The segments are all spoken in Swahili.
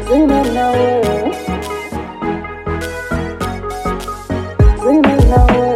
Zina nawe, zina nawe,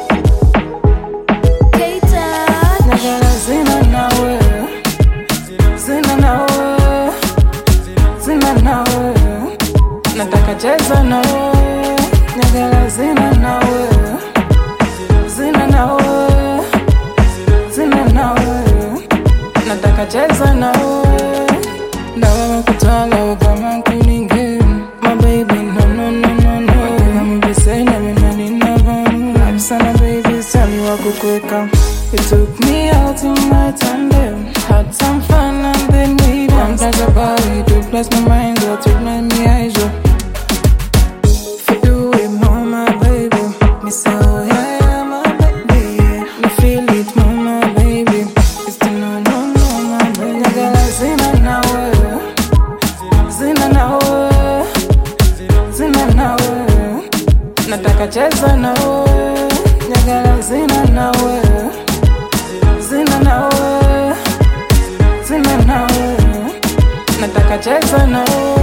nyagala zina nawe, zina nawe, zina nawe, nataka cheza nawe, nyagala zina nawe, zina nawe, zina nawe, nataka cheza nawe. Dawa kutala kama kuninge, my baby, no, no, no, no, no. I'm be saying everybody never knew. I'm sana baby, tell me what could quick up. You took me out in my tandem, had some fun and then we done. That's about it, to bless my mind, go to let me eyes up. For you, it more, my baby. Me say, oh yeah, yeah, my baby, yeah. Me feel it more, my baby. It's the no, no, no, my baby. Nyagala zina nawe, zina nawe, zina nawe, nataka cheza nawe, nyagala zina nawe, zina nawe, zina nawe, nataka cheza nawe.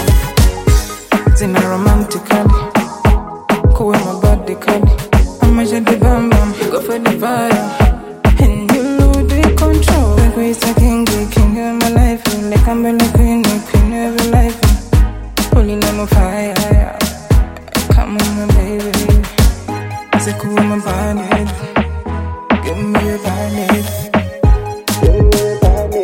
Zina romantic card, kuwe my body card, I'ma jet the bam bam, go for the vibe, and you lose the control. Like we say king of my life, like I'm the queen of your life. Pulling on my fire, come on my baby, say cool my body, give me your body, give me your body.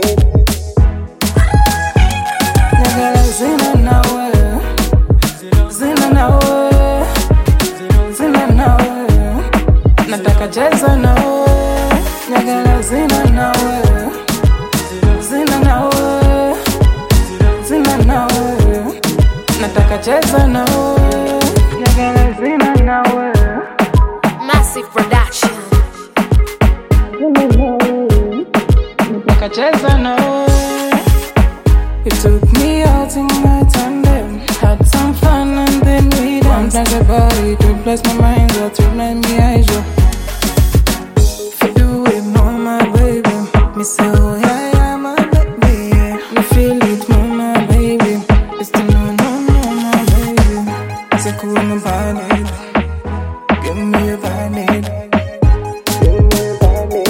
Nyagala zina nawe, zina nawe, zina nawe, nataka cheza nawe, nyagala zina nawe, zina nawe, zina nawe, nataka cheza nawe, nyagala zina nawe, Massive production. zina nawe, nataka cheza nawe. You took me out in my tandem, had some fun and then we danced. That's about it, to bless my mind, go to let me eyes up. For you, it more, my baby. Me say, oh yeah, yeah, my baby, yeah. Me feel it more, my baby. It's the no, no, no, my baby. I say, cool my body, give me your body, give me your body.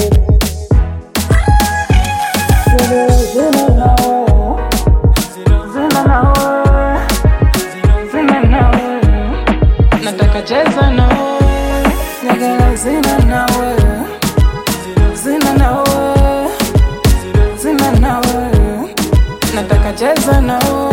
Zina nawe, zina nawe, zina nawe, nataka cheza nawe, nyagala zina nawe, zina nawe, zina nawe, nataka cheza nawe.